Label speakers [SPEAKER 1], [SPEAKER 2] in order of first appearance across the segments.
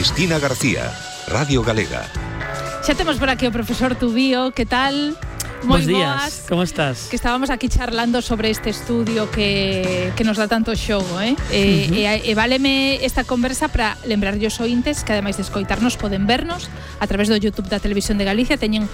[SPEAKER 1] Cristina García, Radio Galega.
[SPEAKER 2] Xa temos por aquí o profesor Tubío, que tal?
[SPEAKER 3] Bos días, como estás?
[SPEAKER 2] Que estábamos aquí charlando sobre este estudio que nos dá tanto xogo, e váleme esta conversa para lembrarlle os ointes que ademais de escoitarnos poden vernos a través do YouTube da Televisión de Galicia. Teñen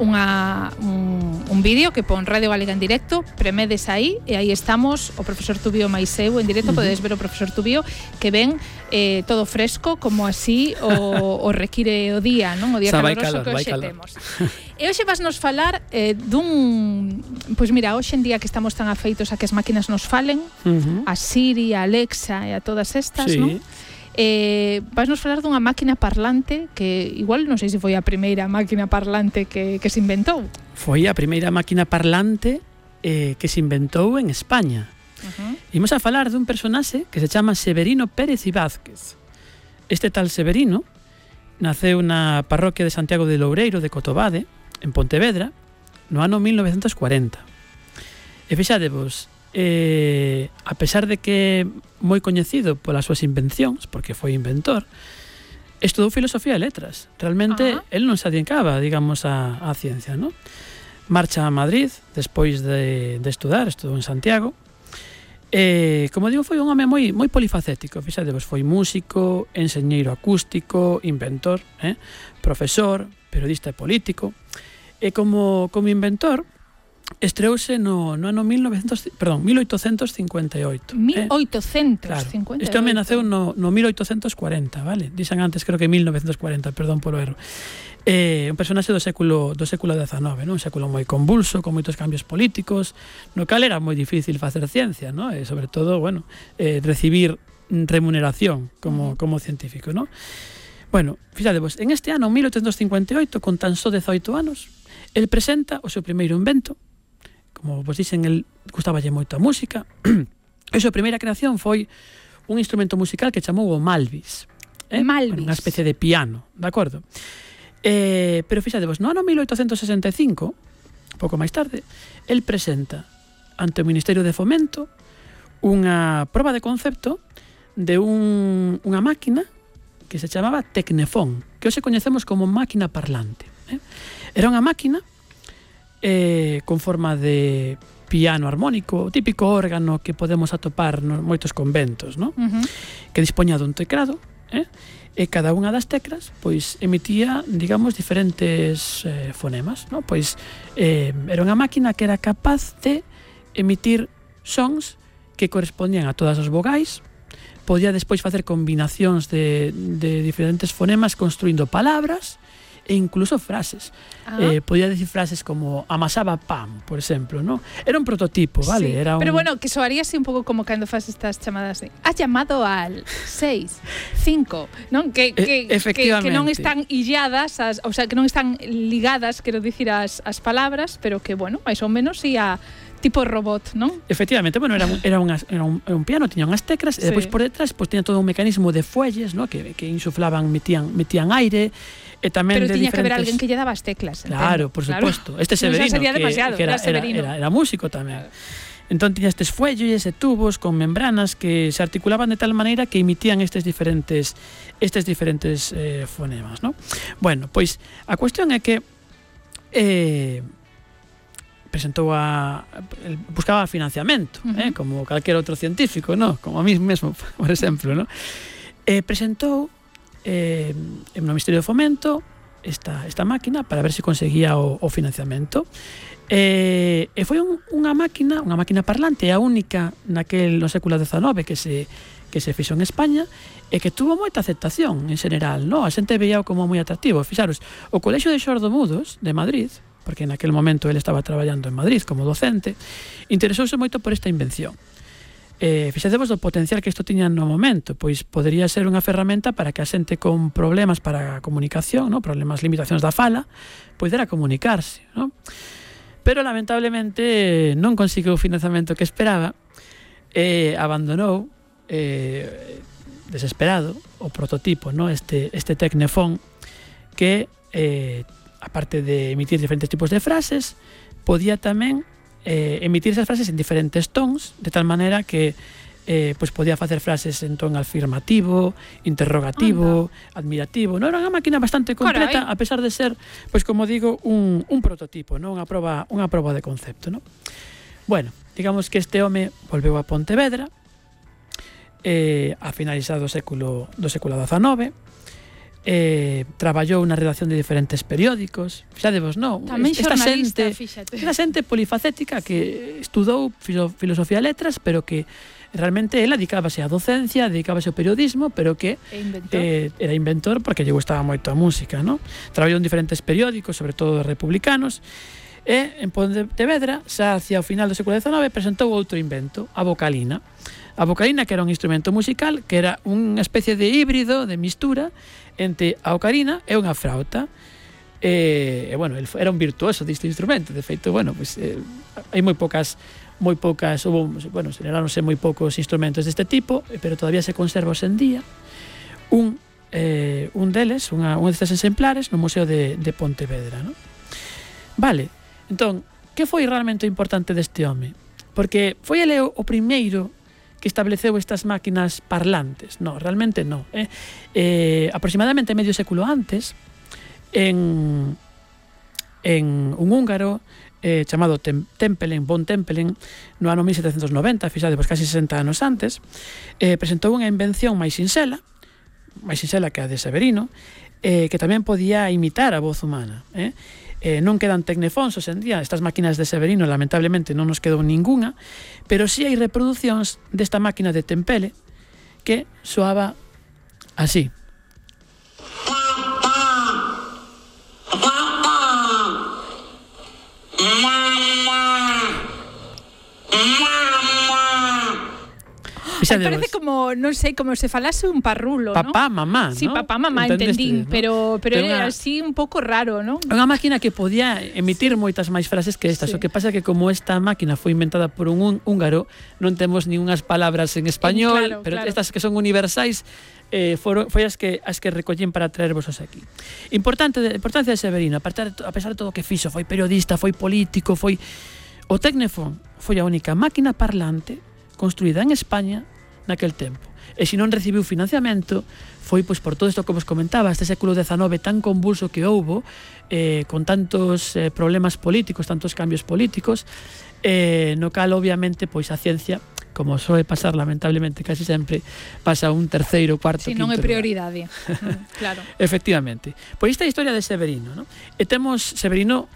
[SPEAKER 2] un vídeo que pon Radio Galega en directo, premedes aí e aí estamos o profesor Tubío máis eu en directo. Podedes ver o profesor Tubío que ven todo fresco, como así o require o día, non? O día caloroso que hoxe temos. E hoxe vas nos falar pois mira, hoxe en día que estamos tan afeitos a que as máquinas nos falen, a Siri, a Alexa e a todas estas,
[SPEAKER 3] sí,
[SPEAKER 2] non? Vas nos falar dunha máquina parlante que igual non sei se foi a primeira máquina parlante que se inventou.
[SPEAKER 3] Foi a primeira máquina parlante que se inventou en España. Imos a falar dun personaxe que se chama Severino Pérez y Vázquez. Este tal Severino naceu na parroquia de Santiago de Loureiro de Cotobade, en Pontevedra, no ano 1940. E fixadevos, a pesar de que é moi coñecido polas súas invencións, porque foi inventor, estudou filosofía e letras. Realmente, el non se adicaba, digamos, a ciencia, non? Marcha a Madrid, despois de estudar, estudou en Santiago. Como digo, foi un home moi polifacético. Fixadevos, foi músico, enseñeiro acústico, inventor, profesor, periodista e político. E como inventor estreouse no ano 1858.
[SPEAKER 2] 1858.
[SPEAKER 3] Claro. Este home naceu no 1840, vale? Dixan antes, creo que 1940, perdón polo erro. Un personaxe do século XIX, non? Un século moi convulso, con moitos cambios políticos, no cal era moi difícil facer ciencia, non? E sobre todo, bueno, recibir remuneración como científico, non? Bueno, fixadevos, en este ano 1858, con tan só 18 anos, el presenta o seu primeiro invento. Como vos dixen, el gustaballe moito a música. A súa primeira creación foi un instrumento musical que chamou o Malvis.
[SPEAKER 2] Malvis.
[SPEAKER 3] Unha especie de piano, de acordo? Pero fixadevos, no ano 1865, pouco máis tarde, el presenta ante o Ministerio de Fomento unha proba de concepto de unha máquina que se chamaba Tecnefón, que hoxe coñecemos como máquina parlante. Era unha máquina con forma de piano armónico, o típico órgano que podemos atopar nos moitos conventos, ¿no? Que dispoña dun teclado, e cada unha das teclas pois emitía, digamos, diferentes fonemas, ¿no? Pois era unha máquina que era capaz de emitir sons que correspondían a todas as vogais. Podía despois facer combinacións de diferentes fonemas construindo palabras e incluso frases. Podía decir frases como amasaba pan, por exemplo, ¿no? Era un prototipo, ¿vale?
[SPEAKER 2] Sí,
[SPEAKER 3] era
[SPEAKER 2] pero bueno, que soaría así un pouco como cando faz estas chamadas de has llamado al 6, 5, non? Que non están illadas, o sea, que non están ligadas, quero dicir, as palabras, pero que, bueno, máis ou menos ia tipo robot, non?
[SPEAKER 3] Efectivamente, bueno, era un piano, tiña unhas teclas, e depois por detrás pues, tiña todo un mecanismo de fuelles, ¿no? que insuflaban, metían aire, e tamén
[SPEAKER 2] pero
[SPEAKER 3] de
[SPEAKER 2] tiña
[SPEAKER 3] diferentes...
[SPEAKER 2] que haber alguén que lle daba as teclas.
[SPEAKER 3] Claro, por suposto. Este Severino, era músico tamén. Entón tiña estes fuelles e tubos con membranas que se articulaban de tal maneira que emitían estes diferentes fonemas, ¿no? Bueno, pois a cuestión é que presentou buscaba financiamento, como calquer outro científico, ¿no? Como a mí mesmo, por exemplo, ¿no? Presentou no Ministerio de Fomento esta máquina para ver se conseguía o financiamento. E foi unha máquina parlante, a única no século XIX que se fixo en España e que tuvo moita aceptación en general, ¿no? A xente veía como moi atractivo. Fixaros, o Colexio de Xordomudos de Madrid, porque en aquel momento ele estaba traballando en Madrid como docente, interesouse moito por esta invención. Fixadevos do potencial que isto tiña no momento, pois podería ser unha ferramenta para que a xente con problemas para a comunicación, ¿no? Problemas, limitacións da fala, poidera comunicarse, ¿no? Pero lamentablemente non conseguiu o financiamento que esperaba e abandonou desesperado o prototipo, ¿no? Este Tecnefón que aparte de emitir diferentes tipos de frases, podía tamén emitir esas frases en diferentes tons, de tal maneira que pois podía facer frases en ton afirmativo, interrogativo, admirativo, non? Era unha máquina bastante completa, a pesar de ser, pois como digo, un prototipo, non? Unha proba de concepto, non? Bueno, digamos que este home volveu a Pontevedra a finalizado do século XIX, traballou na redacción de diferentes periódicos, fixadevos, non?
[SPEAKER 2] Tamén xornalista, fíxate.
[SPEAKER 3] Era xente polifacética que estudou filosofía e letras, pero que realmente ela dedicábase á docencia, dedicábase ao periodismo, pero que era inventor porque lle gustaba moito a música, non? Traballou en diferentes periódicos, sobre todo republicanos, e en Pontevedra, xa hacia o final do século XIX, presentou outro invento, a vocalina. A vocalina, que era un instrumento musical, que era unha especie de híbrido, de mistura, entre a ocarina e unha frauta. Bueno, el era un virtuoso deste instrumento. De feito, bueno, pues, hai moi poucas, bueno, generaronse moi poucos instrumentos deste tipo, pero todavía se conserva hoxe en día un deles, un destes exemplares no Museo de Pontevedra, non? Vale, entón, que foi realmente importante deste home? Porque foi ele o primeiro que estableceu estas máquinas parlantes. No, realmente no. Aproximadamente medio século antes, en un húngaro chamado von Tempelen, no ano 1790, fixade, casi 60 anos antes, presentou unha invención máis sinxela que a de Severino, que tamén podía imitar a voz humana. Non quedan tecnefóns hoxe en día, estas máquinas de Severino lamentablemente non nos quedou ninguna, pero sí hai reproducións desta máquina de Tempele que soaba así.
[SPEAKER 2] Parece como, non sei, como se falase un parrulo, ¿no?
[SPEAKER 3] Papá, mamá, ¿no?
[SPEAKER 2] Sí, papá, mamá, entendín, ¿no? Pero era así un pouco raro, ¿no?
[SPEAKER 3] Unha máquina que podía emitir moitas máis frases que estas, o que pasa que como esta máquina foi inventada por un húngaro, non temos nin unhas palabras en español, pero estas que son universais foi as que recollín para traervos aquí. Importancia de Severino, a pesar de todo o que fixo, foi periodista, foi político, foi o tecnefón, foi a única máquina parlante construída en España naquel tempo. E se non recibiu financiamento foi pois por todo isto que vos comentaba, este século XIX tan convulso que houbo, con tantos problemas políticos, tantos cambios políticos, no cal obviamente pois a ciencia, como soe pasar lamentablemente casi sempre, pasa un terceiro, cuarto, quinto.
[SPEAKER 2] Si non é prioridade. Claro.
[SPEAKER 3] Efectivamente. Pois esta é a historia de Severino, ¿no? E temos Severino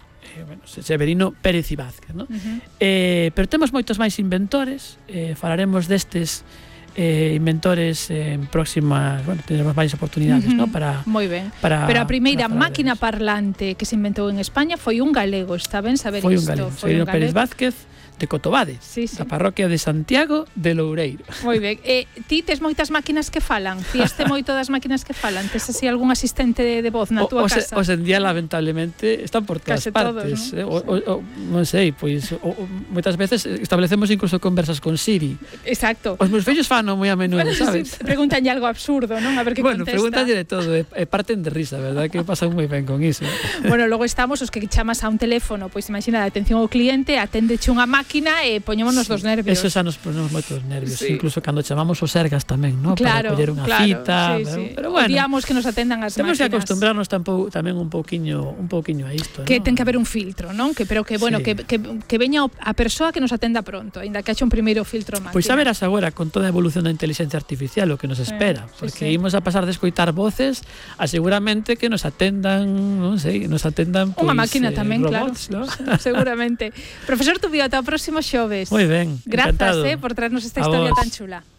[SPEAKER 3] Pérez y Vázquez, ¿no? Pero temos moitos máis inventores, falaremos destes inventores en próximas, bueno, tendremos máis oportunidades, ¿no?
[SPEAKER 2] Moi ben. Pero a primeira máquina parlante que se inventou en España foi un galego, está ben saber isto.
[SPEAKER 3] Foi un galego, Severino Pérez Vázquez, de Cotobade, a parroquia de Santiago de Loureiro.
[SPEAKER 2] Moi ben. Ti tes moitas máquinas que falan? Fiaste moito das máquinas que falan? Tes así algún asistente de voz na túa casa?
[SPEAKER 3] Hoxe en día, lamentablemente, están por todas partes.
[SPEAKER 2] Todos,
[SPEAKER 3] non sei, pois moitas veces establecemos incluso conversas con Siri.
[SPEAKER 2] Exacto.
[SPEAKER 3] Os meus fillos fan moi a menudo, sabes?
[SPEAKER 2] Sí, pregúntanlle algo absurdo, non? A ver que contesta.
[SPEAKER 3] Bueno, pregúntanlle de todo, e parten de risa, verdad? Que pasan moi ben con iso.
[SPEAKER 2] Bueno, logo estamos os que chamas a un teléfono, pois imagina, de atención ao cliente, aténdeche unha máquina e poñémonos dos nervios.
[SPEAKER 3] Eso xa nos ponemos moitos nervios, incluso cando chamamos os Sergas tamén, ¿no?
[SPEAKER 2] Claro,
[SPEAKER 3] para coller unha cita, pero bueno.
[SPEAKER 2] Odiamos que nos atendan as máquinas.
[SPEAKER 3] Temos que acostumbrarnos tamén un pouquiño a isto,
[SPEAKER 2] que
[SPEAKER 3] ¿no?
[SPEAKER 2] ten que haber un filtro, non? Pero que bueno, que veña a persoa que nos atenda pronto, aínda que haxe un primeiro filtro máquina.
[SPEAKER 3] Pois a verás agora con toda a evolución da inteligencia artificial o que nos espera, porque imos a pasar de escoitar voces a seguramente que nos atendan, non sei,
[SPEAKER 2] unha máquina tamén,
[SPEAKER 3] robots,
[SPEAKER 2] claro.
[SPEAKER 3] ¿no?
[SPEAKER 2] Seguramente. Profesor Tubío, ata o próximo xoves.
[SPEAKER 3] Moi ben.
[SPEAKER 2] Grazas,
[SPEAKER 3] encantado.
[SPEAKER 2] Por traernos esta historia tan chula.